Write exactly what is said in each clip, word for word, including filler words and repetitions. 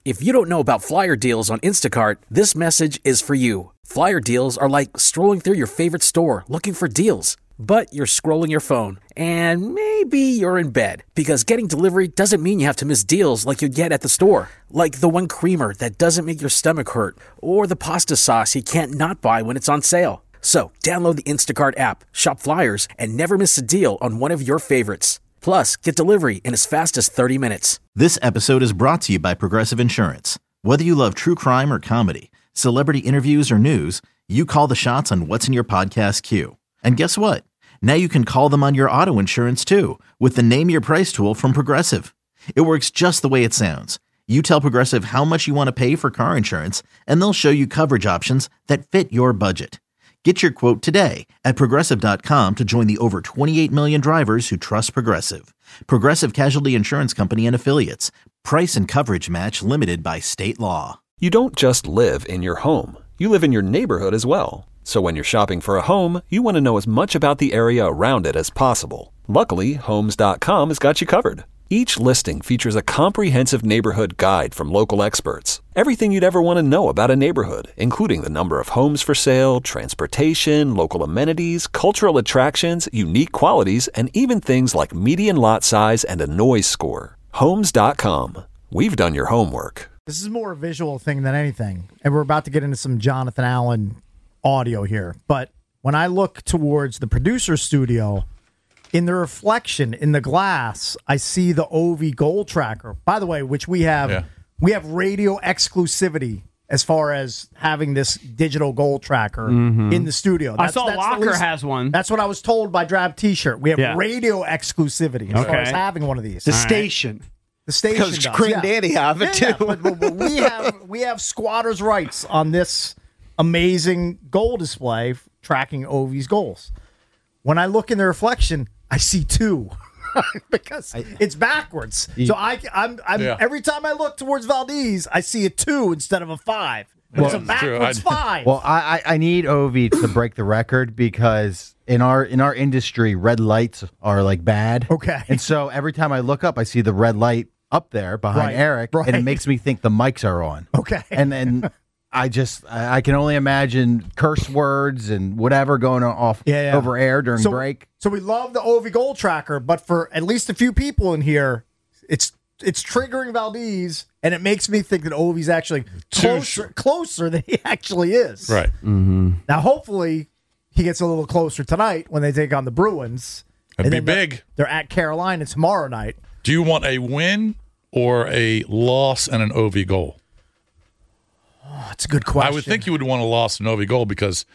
If you don't know about flyer deals on Instacart, this message is for you. Flyer deals are like strolling through your favorite store looking for deals. But you're scrolling your phone, and maybe you're in bed, because getting delivery doesn't mean you have to miss deals like you get at the store. Like the one creamer that doesn't make your stomach hurt, or the pasta sauce you can't not buy when it's on sale. So, download the Instacart app, shop flyers, and never miss a deal on one of your favorites. Plus, get delivery in as fast as thirty minutes. This episode is brought to you by Progressive Insurance. Whether you love true crime or comedy, celebrity interviews or news, you call the shots on what's in your podcast queue. And guess what? Now you can call them on your auto insurance too with the Name Your Price tool from Progressive. It works just the way it sounds. You tell Progressive how much you want to pay for car insurance, and they'll show you coverage options that fit your budget. Get your quote today at Progressive dot com to join the over twenty-eight million drivers who trust Progressive. Progressive Casualty Insurance Company and Affiliates. Price and coverage match limited by state law. You don't just live in your home. You live in your neighborhood as well. So when you're shopping for a home, you want to know as much about the area around it as possible. Luckily, Homes dot com has got you covered. Each listing features a comprehensive neighborhood guide from local experts. Everything you'd ever want to know about a neighborhood, including the number of homes for sale, transportation, local amenities, cultural attractions, unique qualities, and even things like median lot size and a noise score. Homes dot com. We've done your homework. This is more a visual thing than anything, and we're about to get into some Jonathan Allen audio here. But when I look towards the producer studio, in the reflection in the glass, I see the O V goal tracker. By the way, which we have, yeah. we have radio exclusivity as far as having this digital goal tracker mm-hmm. in the studio. That's, I saw that's Locker least, has one. That's what I was told by Drab T-shirt. We have yeah. radio exclusivity as okay. far as having one of these. The All station. Right. The station because Craig yeah. Danny have it yeah, too. Yeah, but, but we have we have squatters' rights on this amazing goal display tracking O V's goals. When I look in the reflection, I see two because I, it's backwards. You, so I, I'm, I'm yeah. every time I look towards Valdez, I see a two instead of a five. Well, it's a backwards five. Well, I, I need O V to break the record because in our in our industry, red lights are like bad. Okay, and so every time I look up, I see the red light up there behind right, Eric, right. and it makes me think the mics are on. Okay, and then. I just, I can only imagine curse words and whatever going off yeah, yeah. over air during so, break. So we love the O V goal tracker, but for at least a few people in here, it's it's triggering Valdez, and it makes me think that O V's actually closer, closer than he actually is. Right. Mm-hmm. Now, hopefully, he gets a little closer tonight when they take on the Bruins. It'd be they're, big. They're at Carolina tomorrow night. Do you want a win or a loss and an O V goal? Oh, that's a good question. I would think you would want a loss and O V goal because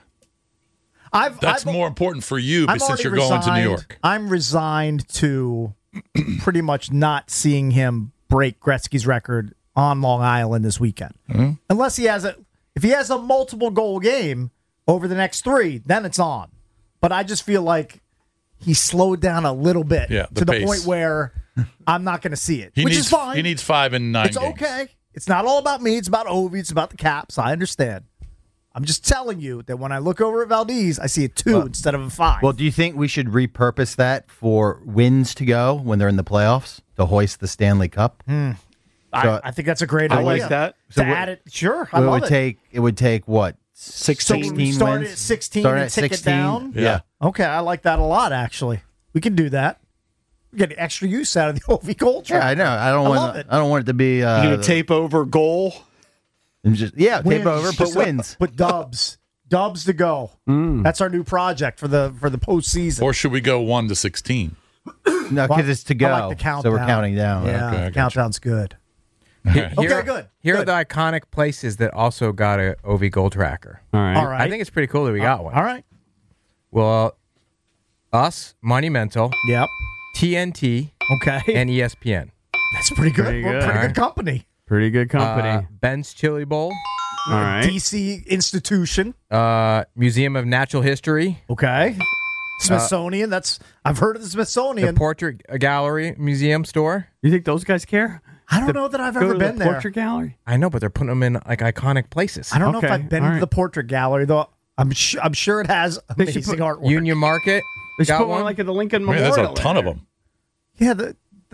I've, that's I've, more important for you I'm since you're resigned, going to New York. I'm resigned to pretty much not seeing him break Gretzky's record on Long Island this weekend. Mm-hmm. Unless he has a if he has a multiple goal game over the next three, then it's on. But I just feel like he slowed down a little bit yeah, the to the pace. point where I'm not going to see it, he which needs, is fine. He needs five and nine It's games. okay. It's not all about me. It's about Ovi. It's about the Caps. I understand. I'm just telling you that when I look over at Valdez, I see a two well, instead of a five. Well, do you think we should repurpose that for wins to go when they're in the playoffs to hoist the Stanley Cup? Hmm. So, I, I think that's a great I idea. I like that. So to add it, sure. I it love would it. take it would take what sixteen, sixteen start wins? at sixteen Start and at tick sixteen. it down. Yeah. yeah. Okay, I like that a lot. Actually, we can do that. We get extra use out of the O V goal track. Yeah, I know. I don't I want. love it. I don't want it to be. Uh, you gonna tape over goal? And just yeah, Wins. tape over, put wins, put dubs, dubs to go. Mm. That's our new project for the for the postseason. Or should we go one to sixteen? No, because it's to go. I like the countdown. So we're counting down. Yeah, Okay, the countdown's good. Here, okay, good. Here good. are the iconic places that also got a O V goal tracker. All right. All right. I think it's pretty cool that we got uh, one. All right. Well, us, Monumental, Yep. T N T, Okay. and E S P N. That's pretty good. Pretty We're good. pretty All good right. company. Pretty good company. Uh, Ben's Chili Bowl, All right. D C institution. uh, Museum of Natural History, Okay. Smithsonian. That's I've heard of the the Smithsonian. Portrait Gallery Museum store. You think those guys care? I don't The- know that I've Go ever to been the there. Portrait gallery. I know, but they're putting them in like iconic places. I don't know Okay, if I've been all to right. the portrait gallery though. I'm sure. I'm sure it has They should amazing put artwork. Union Market. They should got put one one like at the Lincoln Man, Memorial. there's a ton in of there. them. Yeah. The, the the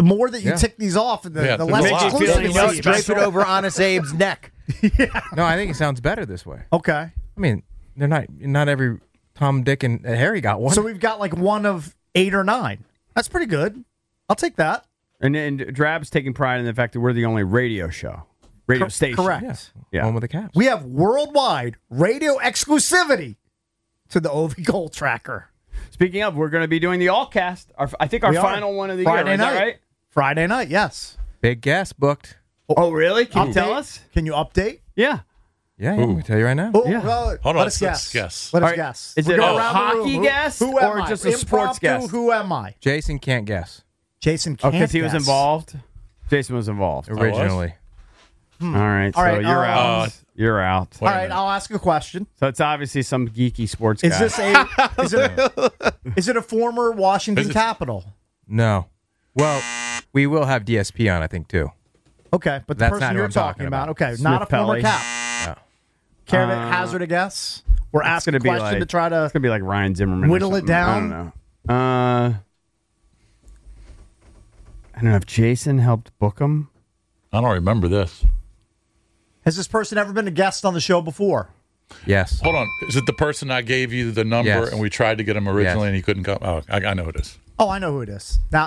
The more that you Yeah. tick these off, the, Yeah, the there's less a lot. exclusive Make you it feel seems. like Drape it over Honest Abe's neck. No, I think it sounds better this way. Okay. I mean, they're not not every Tom, Dick, and Harry got one. So we've got like one of eight or nine. That's pretty good. I'll take that. And, and Drab's taking pride in the fact that we're the only radio show, radio Cor- station. correct. yes, Yeah. home with the Caps. We have worldwide radio exclusivity to the O V Gold Tracker. Speaking of, we're going to be doing the all cast. Our, I think our We are. final one of the Friday year. Is night. that right? Friday night, yes. Big guest booked. Oh, really? Can you Update? tell us? Can you update? Yeah. Yeah, yeah, let me tell you right now. Oh, Yeah. well, Hold let on, us let's guess. guess. Let us All right. guess. Is We're it going a around the hockey room. Who- guest who am or I? just a sports Impromptu, guest? Who am I? Jason can't guess Jason Oh, can't because he was guess. involved? Jason was involved. All originally. right. So All right, you're uh, out. You're out. All right, I'll ask a question. So it's obviously some geeky sports Is guy. this a is it, is it a former Washington Is it- Capital? No. Well, we will have D S P on, I think, too. Okay, but the That's person not who you're I'm talking talking about. about. Okay, not a former Smith-Pelly. Cap. No. Care to Uh, hazard a guess? We're It's asking gonna a be question like- to try to It's gonna be like Ryan Zimmerman. or whittle it something. I down? don't know. Uh, I don't know if Jason helped book him. I don't remember this. Has this person ever been a guest on the show before? Yes. Hold on. Is it the person I gave you the number Yes. and we tried to get him originally Yes. and he couldn't come? Oh, I, I know who it is. Oh, I know who it is. Now,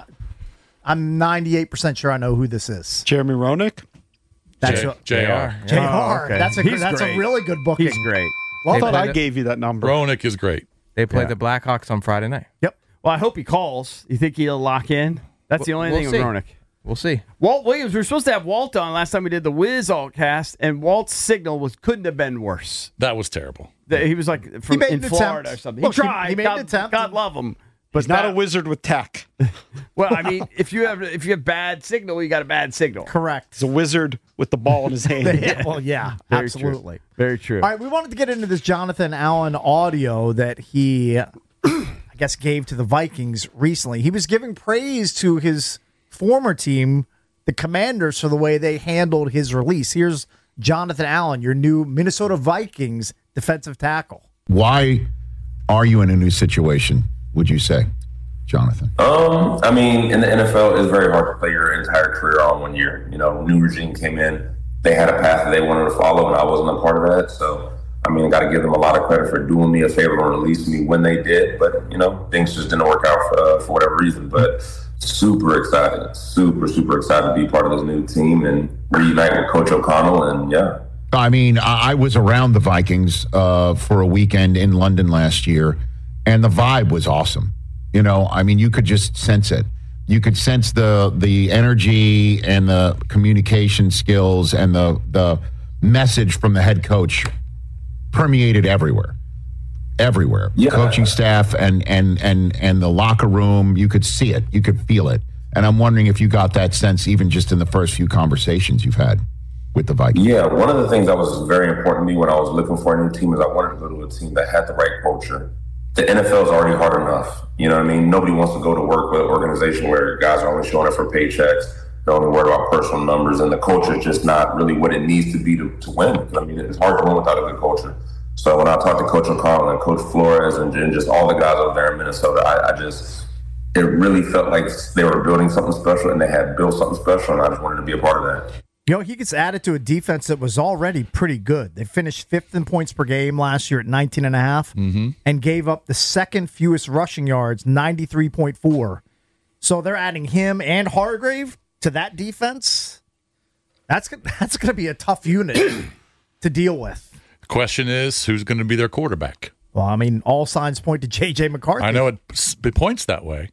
I'm ninety-eight percent sure I know who this is. Jeremy Roenick. That's J- a- J R. J R. Oh, okay. That's a He's that's great. a really good booking. He's great. Well, I They thought played I it- gave you that number. Ronick is great. They played Yeah. the Blackhawks on Friday night. Yep. Well, I hope he calls. You think he'll lock in? That's the only We'll thing see. with Ronick. We'll see. Walt Williams, we were supposed to have Walt on last time we did the Wiz all cast, and Walt's signal was couldn't have been worse. That was terrible. The- He was like from made in an Florida attempt. or something. Look, he he- tried. he made God, an attempt. God love him. But He's not a that- wizard with tech. Well, I mean, if you have if you have bad signal, you got a bad signal. Correct. He's a wizard with the ball in his hand. Yeah, well, yeah, Very absolutely. True. Very true. All right, we wanted to get into this Jonathan Allen audio that he, I guess, gave to the Vikings recently. He was giving praise to his former team, the Commanders, for the way they handled his release. Here's Jonathan Allen, your new Minnesota Vikings defensive tackle. Why are you in a new situation, would you say, Jonathan? Um, I mean, in the N F L, it's very hard to play your entire career on one year. You know, new regime came in, they had a path that they wanted to follow, and I wasn't a part of that. So, I mean, I got to give them a lot of credit for doing me a favor and releasing me when they did. But, you know, things just didn't work out for, uh, for whatever reason. But super excited, super, super excited to be part of this new team and reunite with Coach O'Connell. And, yeah. I mean, I I was around the Vikings uh, for a weekend in London last year, and the vibe was awesome. You know, I mean, you could just sense it. You could sense the the energy and the communication skills and the the message from the head coach permeated everywhere, everywhere. Yeah. Coaching staff and and and and the locker room. You could see it. You could feel it. And I'm wondering if you got that sense even just in the first few conversations you've had with the Vikings. Yeah, one of the things that was very important to me when I was looking for a new team is I wanted to go to a team that had the right culture. The N F L is already hard enough. You know what I mean? Nobody wants to go to work with an organization where guys are only showing up for paychecks. They're only worried about personal numbers, and the culture is just not really what it needs to be to, to win. I mean, it's hard to win without a good culture. So when I talked to Coach O'Connell and Coach Flores and, and just all the guys over there in Minnesota, I, I just, it really felt like they were building something special and they had built something special, and I just wanted to be a part of that. You know, he gets added to a defense that was already pretty good. They finished fifth in points per game last year at nineteen and a half Mm-hmm. and gave up the second fewest rushing yards, ninety-three point four. So they're adding him and Hargrave to that defense. That's that's going to be a tough unit to deal with. The question is, who's going to be their quarterback? Well, I mean, all signs point to J J McCarthy. I know it, it points that way,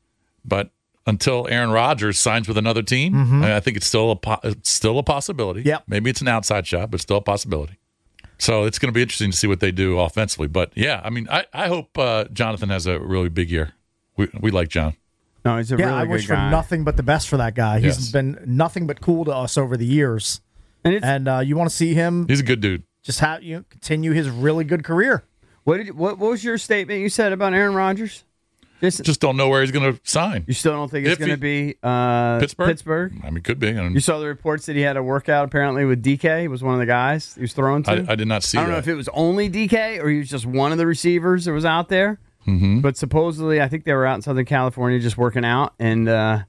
but until Aaron Rodgers signs with another team, Mhm. I think it's still a po- it's still a possibility. Yep. Maybe it's an outside shot, but still a possibility. So it's going to be interesting to see what they do offensively. But yeah, I mean, I, I hope uh, Jonathan has a really big year. We we like John. No, he's a yeah, really I good wish guy. for nothing but the best for that guy. He's Yes. been nothing but cool to us over the years. And, it's, and uh, you want to see him He's a good dude. just have you know, continue his really good career. What did what, what was your statement you said about Aaron Rodgers? Just, Just don't know where he's going to sign. you still don't think it's If going to he- be uh, Pittsburgh? Pittsburgh? I mean, could be. I, don't- You saw the reports that he had a workout apparently with D K. He was one of the guys he was thrown to. I, I did not see I don't that. know if it was only D K or he was just one of the receivers that was out there. Mm-hmm. But supposedly, I think they were out in Southern California just working out, and uh,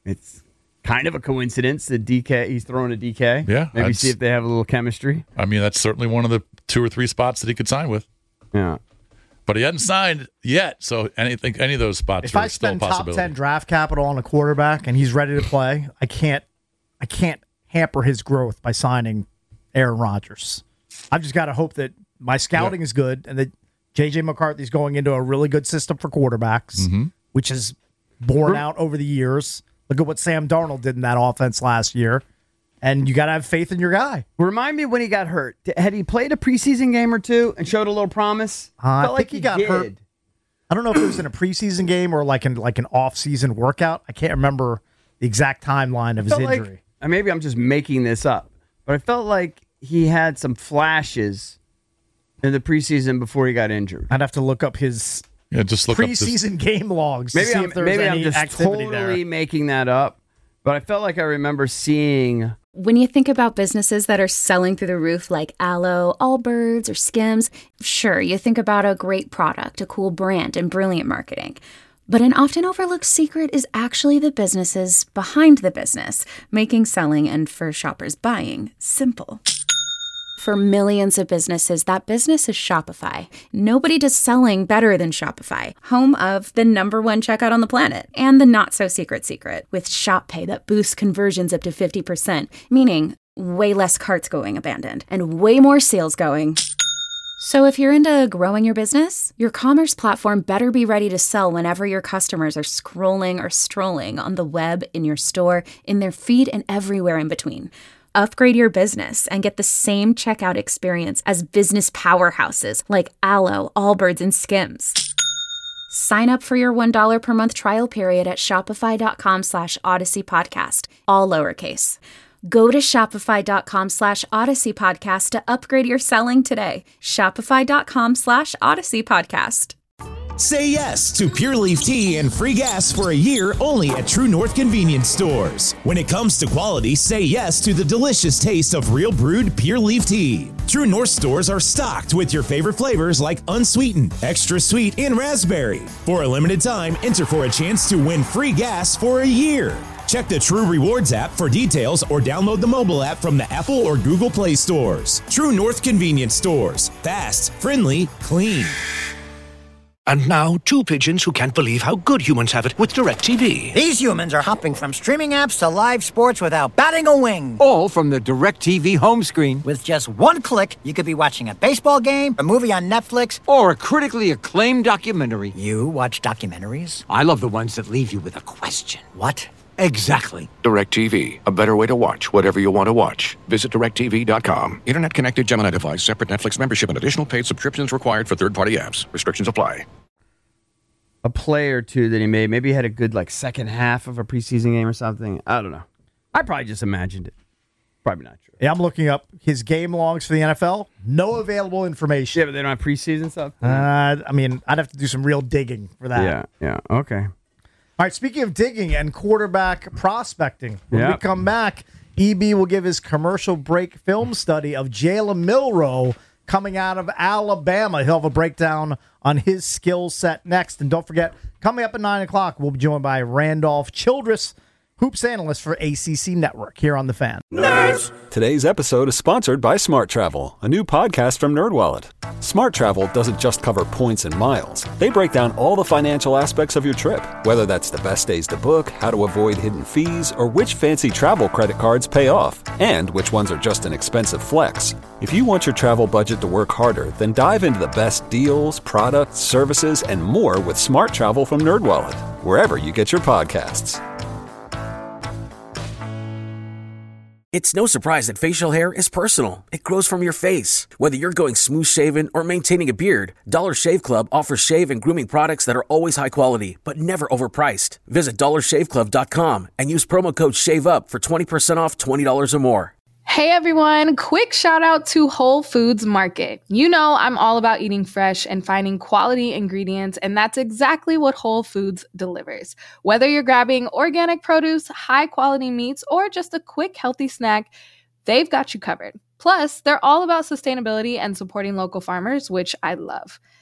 it's kind of a coincidence that D K he's throwing a D K. Yeah, maybe that's- see if they have a little chemistry. I mean, that's certainly one of the two or three spots that he could sign with. Yeah. But he hadn't signed yet, so anything, any of those spots If are I still a spend top possibility. ten draft capital on a quarterback and he's ready to play, I can't, I can't hamper his growth by signing Aaron Rodgers. I've just got to hope that my scouting Yeah. is good and that J J McCarthy's going into a really good system for quarterbacks, Mm-hmm. which is borne out over the years. Look at what Sam Darnold did in that offense last year. And you got to have faith in your guy. Remind me when he got hurt. Had he played a preseason game or two and showed a little promise? Uh, I Felt think he got did. hurt. I don't know if it was in a preseason game or like in like an off-season workout. I can't remember the exact timeline of his Felt like- injury. and maybe I'm just making this up, but I felt like he had some flashes in the preseason before he got injured. I'd have to look up his Yeah, just look up this- preseason game logs Maybe to see I'm, if there's maybe any I'm just activity totally there. making that up, but I felt like I remember seeing. When you think about businesses that are selling through the roof like Aloe, Allbirds, or Skims, sure, you think about a great product, a cool brand, and brilliant marketing. But an often overlooked secret is actually the businesses behind the business, making selling and for shoppers buying simple. For millions of businesses, that business is Shopify. Nobody does selling better than Shopify, home of the number one checkout on the planet and the not-so-secret secret with Shop Pay that boosts conversions up to fifty percent, meaning way less carts going abandoned and way more sales going. So if you're into growing your business, your commerce platform better be ready to sell whenever your customers are scrolling or strolling on the web, in your store, in their feed, and everywhere in between. Upgrade your business and get the same checkout experience as business powerhouses like Aloe, Allbirds, and Skims. Sign up for your one dollar per month trial period at shopify.com slash Odyssey Podcast, all lowercase. Go to shopify.com slash Odyssey Podcast to upgrade your selling today. Shopify.com slash Odyssey Podcast. Say yes to Pure Leaf Tea and free gas for a year only at True North Convenience Stores. When it comes to quality, say yes to the delicious taste of real brewed Pure Leaf Tea. True North stores are stocked with your favorite flavors like unsweetened, extra sweet, and raspberry. For a limited time, enter for a chance to win free gas for a year. Check the True Rewards app for details or download the mobile app from the Apple or Google Play stores. True North Convenience Stores. Fast, friendly, clean. And now, two pigeons who can't believe how good humans have it with DirecTV. These humans are hopping from streaming apps to live sports without batting a wing. All from the DirecTV home screen. With just one click, you could be watching a baseball game, a movie on Netflix, or a critically acclaimed documentary. You watch documentaries? I love the ones that leave you with a question. What? Exactly. DirecTV, a better way to watch whatever you want to watch. Visit direct T V dot com. Internet connected Gemini device, separate Netflix membership, and additional paid subscriptions required for third-party apps. Restrictions apply. A play or two that he made. Maybe he had a good like second half of a preseason game or something. I don't know. I probably just imagined it. Probably not true. Yeah, I'm looking up his game logs for the N F L. No available information. Yeah, but they don't have preseason stuff? Uh, I mean, I'd have to do some real digging for that. Yeah, yeah, okay. All right, speaking of digging and quarterback prospecting, when Yeah. we come back, E B will give his commercial break film study of Jalen Milroe coming out of Alabama. He'll have a breakdown on his skill set next. And don't forget, coming up at nine o'clock, we'll be joined by Randolph Childress, hoops analyst for A C C Network here on The Fan. Nerds! Today's episode is sponsored by Smart Travel, a new podcast from NerdWallet. Smart Travel doesn't just cover points and miles. They break down all the financial aspects of your trip, whether that's the best days to book, how to avoid hidden fees, or which fancy travel credit cards pay off, and which ones are just an expensive flex. If you want your travel budget to work harder, then dive into the best deals, products, services, and more with Smart Travel from NerdWallet, wherever you get your podcasts. It's no surprise that facial hair is personal. It grows from your face. Whether you're going smooth shaven or maintaining a beard, Dollar Shave Club offers shave and grooming products that are always high quality, but never overpriced. Visit dollar shave club dot com and use promo code SHAVEUP for twenty percent off twenty dollars or more. Hey everyone, quick shout out to Whole Foods Market. You know I'm all about eating fresh and finding quality ingredients, and that's exactly what Whole Foods delivers. Whether you're grabbing organic produce, high quality meats, or just a quick healthy snack, they've got you covered. Plus, they're all about sustainability and supporting local farmers, which I love.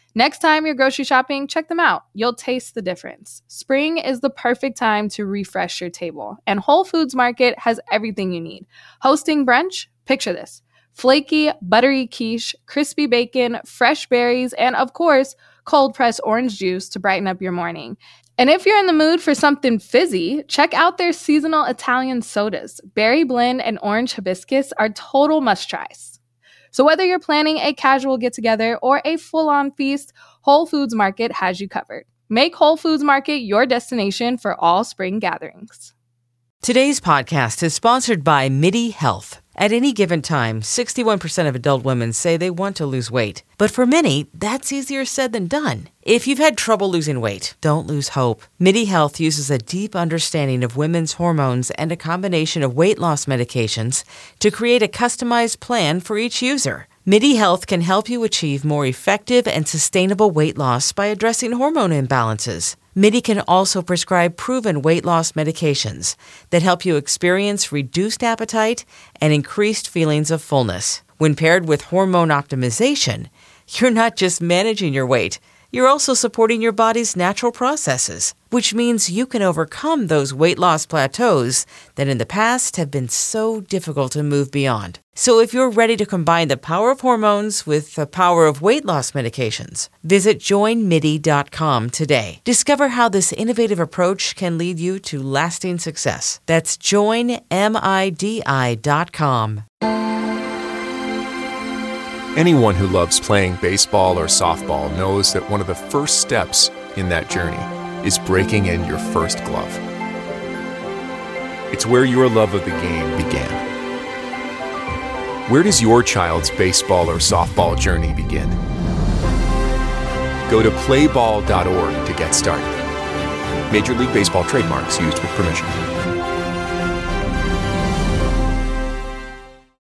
Next time you're grocery shopping, check them out. You'll taste the difference. Spring is the perfect time to refresh your table, and Whole Foods Market has everything you need. Hosting brunch? Picture this. Flaky, buttery quiche, crispy bacon, fresh berries, and of course, cold-pressed orange juice to brighten up your morning. And if you're in the mood for something fizzy, check out their seasonal Italian sodas. Berry blend and orange hibiscus are total must-tries. So whether you're planning a casual get-together or a full-on feast, Whole Foods Market has you covered. Make Whole Foods Market your destination for all spring gatherings. Today's podcast is sponsored by MIDI Health. At any given time, sixty-one percent of adult women say they want to lose weight. But for many, that's easier said than done. If you've had trouble losing weight, don't lose hope. MIDI Health uses a deep understanding of women's hormones and a combination of weight loss medications to create a customized plan for each user. MIDI Health can help you achieve more effective and sustainable weight loss by addressing hormone imbalances. MIDI can also prescribe proven weight loss medications that help you experience reduced appetite and increased feelings of fullness. When paired with hormone optimization, you're not just managing your weight, you're also supporting your body's natural processes, which means you can overcome those weight loss plateaus that in the past have been so difficult to move beyond. So if you're ready to combine the power of hormones with the power of weight loss medications, visit join midi dot com today. Discover how this innovative approach can lead you to lasting success. That's join midi dot com. Anyone who loves playing baseball or softball knows that one of the first steps in that journey is breaking in your first glove. It's where your love of the game began. Where does your child's baseball or softball journey begin? Go to play ball dot org to get started. Major League Baseball trademarks used with permission.